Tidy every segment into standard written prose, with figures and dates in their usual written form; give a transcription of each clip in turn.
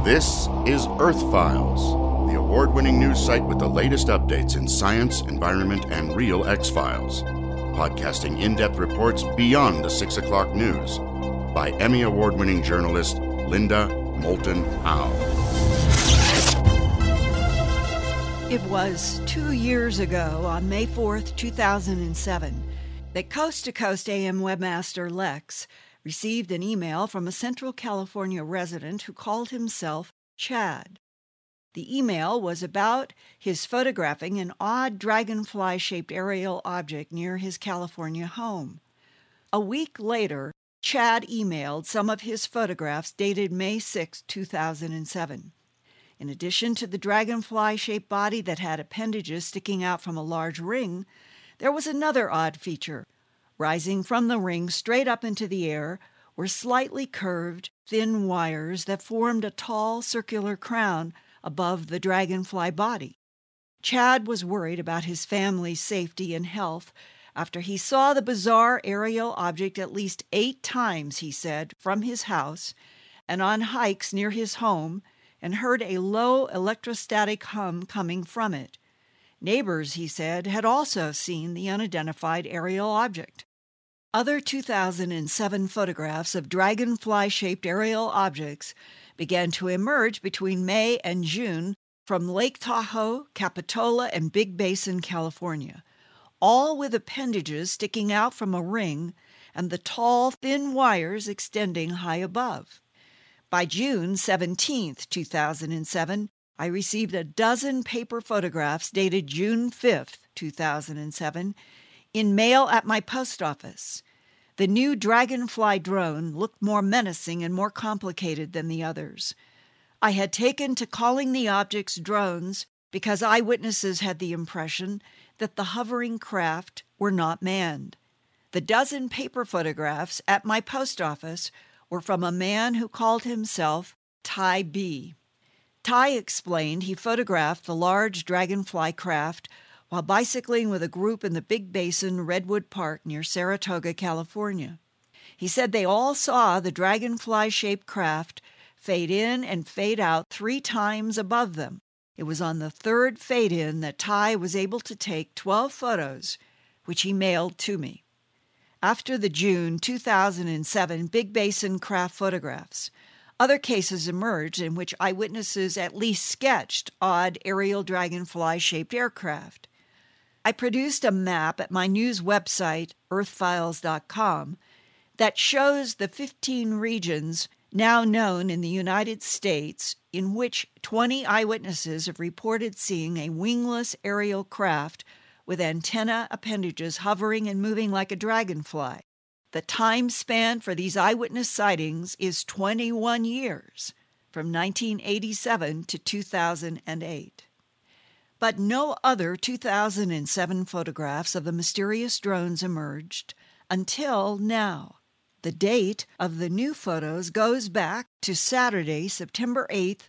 This is Earth Files, the award-winning news site with the latest updates in science, environment, and real X-Files. Podcasting in-depth reports beyond the 6 o'clock news by Emmy Award-winning journalist Linda Moulton Howe. It was 2 years ago, on May 4th, 2007, that Coast to Coast AM webmaster Lex received an email from a Central California resident who called himself Chad. The email was about his photographing an odd dragonfly-shaped aerial object near his California home. A week later, Chad emailed some of his photographs dated May 6, 2007. In addition to the dragonfly-shaped body that had appendages sticking out from a large ring, there was another odd feature. Rising from the ring straight up into the air were slightly curved, thin wires that formed a tall, circular crown above the dragonfly body. Chad was worried about his family's safety and health after he saw the bizarre aerial object at least 8 times, he said, from his house and on hikes near his home, and heard a low electrostatic hum coming from it. Neighbors, he said, had also seen the unidentified aerial object. Other 2007 photographs of dragonfly-shaped aerial objects began to emerge between May and June from Lake Tahoe, Capitola, and Big Basin, California, all with appendages sticking out from a ring and the tall, thin wires extending high above. By June 17, 2007, I received a dozen paper photographs dated June 5, 2007, in mail at my post office. The new Dragonfly drone looked more menacing and more complicated than the others. I had taken to calling the objects drones because eyewitnesses had the impression that the hovering craft were not manned. The dozen paper photographs at my post office were from a man who called himself Ty B. Ty explained he photographed the large dragonfly craft while bicycling with a group in the Big Basin Redwood Park near Saratoga, California. He said they all saw the dragonfly-shaped craft fade in and fade out 3 times above them. It was on the 3rd fade-in that Ty was able to take 12 photos, which he mailed to me. After the June 2007 Big Basin craft photographs, other cases emerged in which eyewitnesses at least sketched odd aerial dragonfly-shaped aircraft. I produced a map at my news website, earthfiles.com, that shows the 15 regions now known in the United States in which 20 eyewitnesses have reported seeing a wingless aerial craft with antenna appendages hovering and moving like a dragonfly. The time span for these eyewitness sightings is 21 years, from 1987 to 2008. But no other 2007 photographs of the mysterious drones emerged until now. The date of the new photos goes back to Saturday, September 8,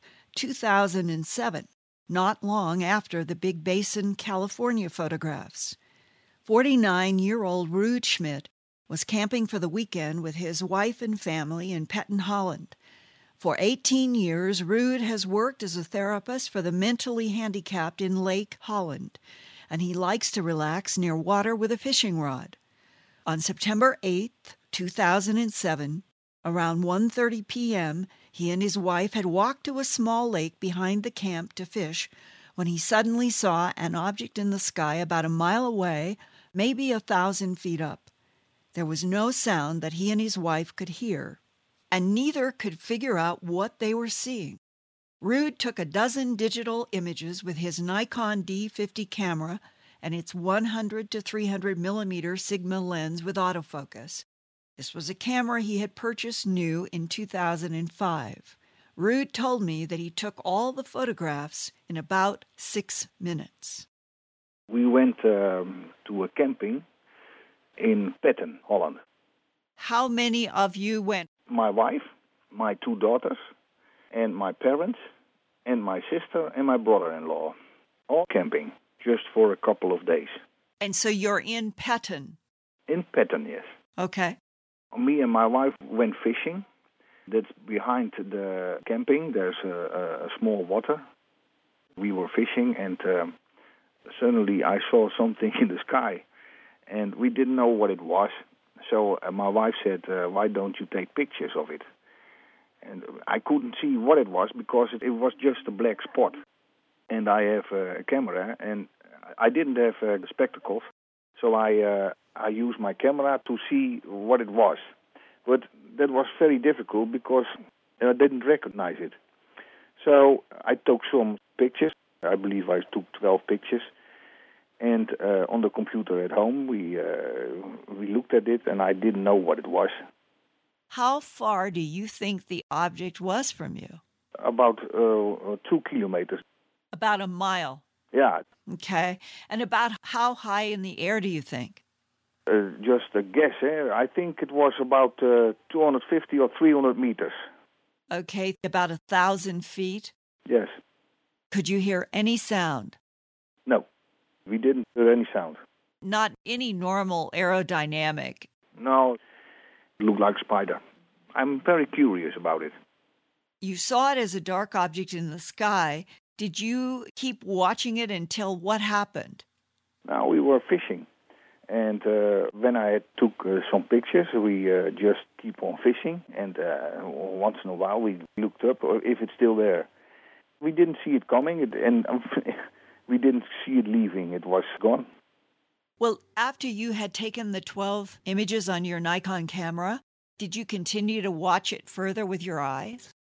2007, not long after the Big Basin, California photographs. 49-year-old Ruud Schmidt was camping for the weekend with his wife and family in Petten, Holland. For 18 years, Ruud has worked as a therapist for the mentally handicapped in Lake Holland, and he likes to relax near water with a fishing rod. On September 8, 2007, around 1:30 p.m., he and his wife had walked to a small lake behind the camp to fish when he suddenly saw an object in the sky about a mile away, maybe 1,000 feet up. There was no sound that he and his wife could hear, and neither could figure out what they were seeing. Ruud took a dozen digital images with his Nikon D50 camera and its 100 to 300 millimeter Sigma lens with autofocus. This was a camera he had purchased new in 2005. Ruud told me that he took all the photographs in about 6 minutes. We went to a camping in Petten, Holland. How many of you went? My wife, my 2 daughters, and my parents, and my sister, and my brother-in-law. All camping, just for a couple of days. And so you're in Petten? In Petten, yes. Okay. Me and my wife went fishing, That's behind the camping. There's a small water. We were fishing, and suddenly I saw something in the sky, and we didn't know what it was. So my wife said, why don't you take pictures of it? And I couldn't see what it was because it was just a black spot. And I have a camera, and I didn't have spectacles, so I used my camera to see what it was. But that was very difficult because I didn't recognize it. So I took some pictures. I believe I took 12 pictures. And on the computer at home, we looked at it, and I didn't know what it was. How far do you think the object was from you? About 2 kilometers. About a mile. Yeah. Okay. And about how high in the air do you think? Just a guess. I think it was about 250 or 300 meters. Okay. About 1,000 feet? Yes. Could you hear any sound? No. We didn't hear any sound. Not any normal aerodynamic? No. It looked like a spider. I'm very curious about it. You saw it as a dark object in the sky. Did you keep watching it until what happened? Now, we were fishing. And when I took some pictures, we just keep on fishing. And once in a while, we looked up if it's still there. We didn't see it coming, and we didn't see it leaving. It was gone. Well, after you had taken the 12 images on your Nikon camera, did you continue to watch it further with your eyes?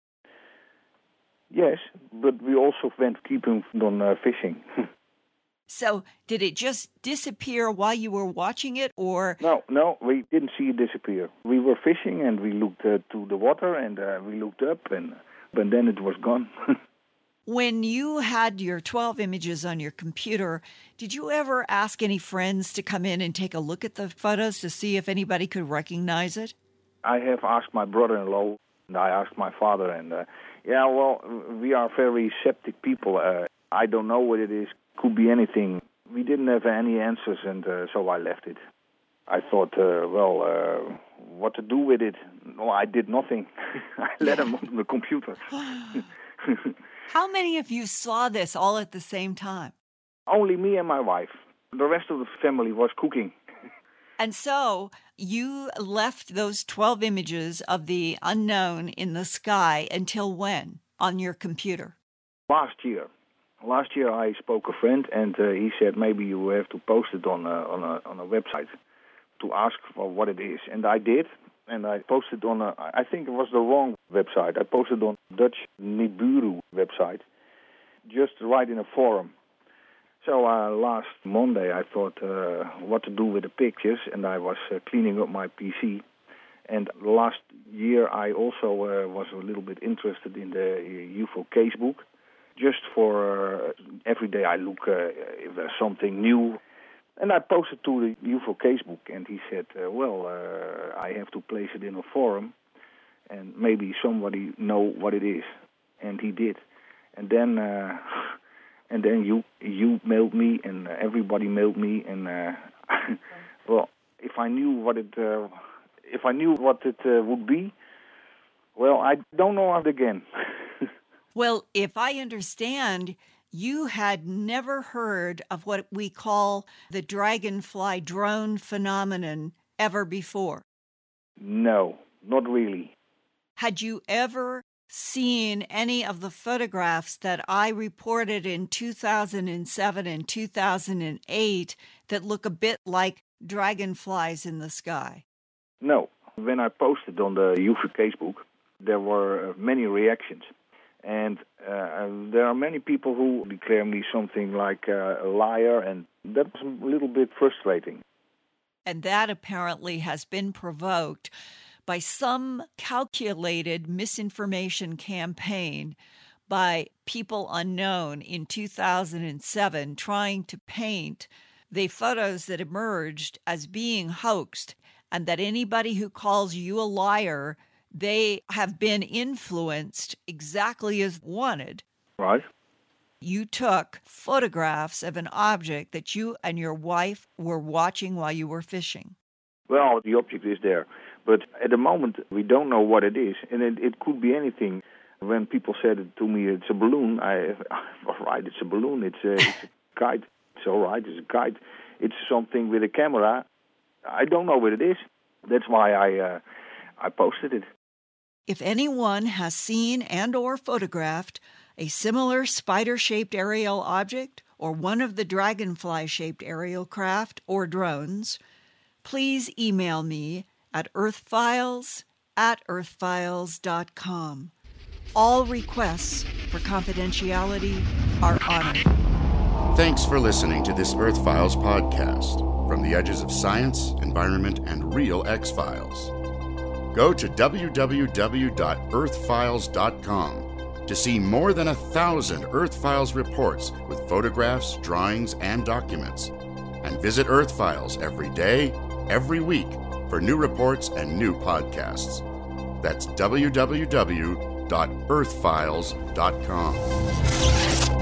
Yes, but we also went keeping on fishing. So did it just disappear while you were watching it, or? No, we didn't see it disappear. We were fishing, and we looked to the water, and we looked up, but then it was gone. When you had your 12 images on your computer, did you ever ask any friends to come in and take a look at the photos to see if anybody could recognize it? I have asked my brother-in-law, and I asked my father, and we are very skeptic people. I don't know what it is. Could be anything. We didn't have any answers, and so I left it. I thought, what to do with it? No, I did nothing. I let him on the computer. How many of you saw this all at the same time? Only me and my wife. The rest of the family was cooking. And so you left those 12 images of the unknown in the sky until when on your computer? Last year. Last year I spoke a friend, and he said maybe you have to post it on a website to ask for what it is. And I did. And I posted on I think it was the wrong website. I posted on Dutch Nibiru website, just right in a forum. So last Monday I thought what to do with the pictures, and I was cleaning up my PC. And last year I also was a little bit interested in the UFO casebook. Just for every day I look if there's something new. And I posted to the UFO casebook, and he said, I have to place it in a forum, and maybe somebody know what it is. And he did. And then you mailed me, and everybody mailed me, and if I knew what it would be, I don't know it again. Well, if I understand, you had never heard of what we call the dragonfly drone phenomenon ever before? No, not really. Had you ever seen any of the photographs that I reported in 2007 and 2008 that look a bit like dragonflies in the sky? No. When I posted on the UFO casebook, there were many reactions. And there are many people who declare me something like a liar, and that's a little bit frustrating. And that apparently has been provoked by some calculated misinformation campaign by people unknown in 2007 trying to paint the photos that emerged as being hoaxed, and that anybody who calls you a liar, they have been influenced exactly as wanted. Right. You took photographs of an object that you and your wife were watching while you were fishing. Well, the object is there, but at the moment we don't know what it is, and it could be anything. When people said it to me, it's a balloon, all right, it's a balloon, it's a kite. It's all right, it's a kite. It's something with a camera. I don't know what it is. That's why I posted it. If anyone has seen and or photographed a similar spider-shaped aerial object or one of the dragonfly-shaped aerial craft or drones, please email me at earthfiles@earthfiles.com. All requests for confidentiality are honored. Thanks for listening to this Earth Files podcast from the edges of science, environment, and real X-Files. Go to www.earthfiles.com to see more than 1,000 Earth Files reports with photographs, drawings, and documents. And visit Earth Files every day, every week for new reports and new podcasts. That's www.earthfiles.com.